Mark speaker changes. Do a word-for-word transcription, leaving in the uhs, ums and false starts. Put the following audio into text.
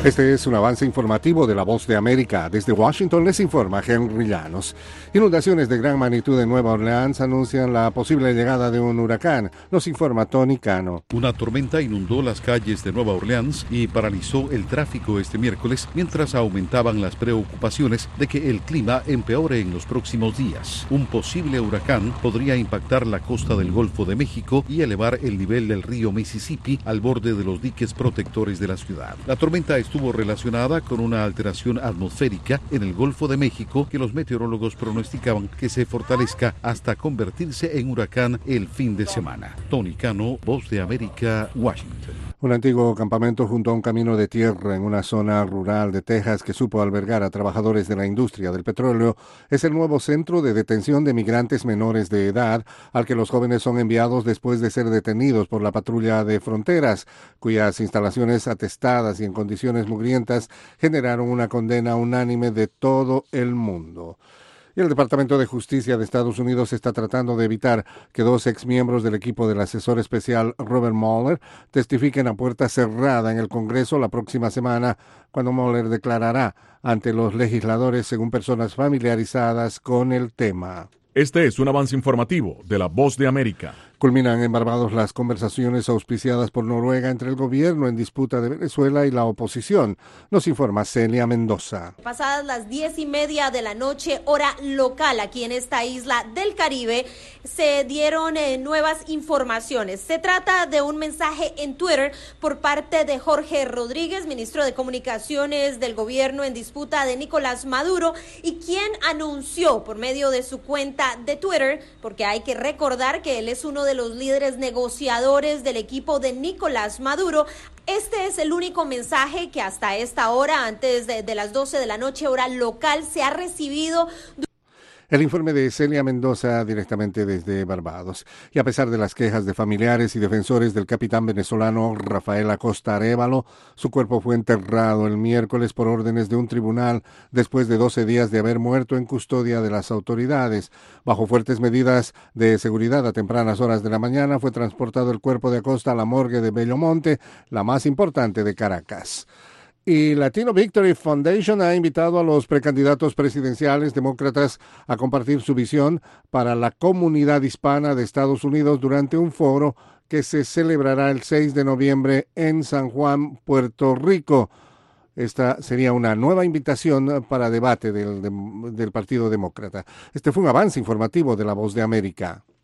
Speaker 1: Este es un avance informativo de La Voz de América. Desde Washington les informa Henry Llanos. Inundaciones de gran magnitud en Nueva Orleans anuncian la posible llegada de un huracán. Nos informa Tony Cano.
Speaker 2: Una tormenta inundó las calles de Nueva Orleans y paralizó el tráfico este miércoles, mientras aumentaban las preocupaciones de que el clima empeore en los próximos días. Un posible huracán podría impactar la costa del Golfo de México y elevar el nivel del río Mississippi al borde de los diques protectores de la ciudad. La tormenta estuvo estuvo relacionada con una alteración atmosférica en el Golfo de México que los meteorólogos pronosticaban que se fortalezca hasta convertirse en huracán el fin de semana. Tony Cano, Voz de América, Washington.
Speaker 1: Un antiguo campamento junto a un camino de tierra en una zona rural de Texas que supo albergar a trabajadores de la industria del petróleo es el nuevo centro de detención de migrantes menores de edad al que los jóvenes son enviados después de ser detenidos por la patrulla de fronteras, cuyas instalaciones atestadas y en condiciones mugrientas generaron una condena unánime de todo el mundo. Y el Departamento de Justicia de Estados Unidos está tratando de evitar que dos exmiembros del equipo del asesor especial Robert Mueller testifiquen a puerta cerrada en el Congreso la próxima semana, cuando Mueller declarará ante los legisladores según personas familiarizadas con el tema.
Speaker 3: Este es un avance informativo de La Voz de América.
Speaker 1: Culminan en Barbados las conversaciones auspiciadas por Noruega entre el gobierno en disputa de Venezuela y la oposición. Nos informa Celia Mendoza.
Speaker 4: Pasadas las diez y media de la noche, hora local, aquí en esta isla del Caribe, se dieron eh, nuevas informaciones. Se trata de un mensaje en Twitter por parte de Jorge Rodríguez, ministro de Comunicaciones del gobierno en disputa de Nicolás Maduro, y quien anunció por medio de su cuenta de Twitter, porque hay que recordar que él es uno de los líderes negociadores del equipo de Nicolás Maduro. Este es el único mensaje que hasta esta hora, antes de, de las doce de la noche, hora local, se ha recibido.
Speaker 1: El informe de Celia Mendoza directamente desde Barbados. Y a pesar de las quejas de familiares y defensores del capitán venezolano Rafael Acosta Arévalo, su cuerpo fue enterrado el miércoles por órdenes de un tribunal después de doce días de haber muerto en custodia de las autoridades. Bajo fuertes medidas de seguridad a tempranas horas de la mañana fue transportado el cuerpo de Acosta a la morgue de Bellomonte, la más importante de Caracas. Y Latino Victory Foundation ha invitado a los precandidatos presidenciales demócratas a compartir su visión para la comunidad hispana de Estados Unidos durante un foro que se celebrará el seis de noviembre en San Juan, Puerto Rico. Esta sería una nueva invitación para debate del, del Partido Demócrata. Este fue un avance informativo de La Voz de América.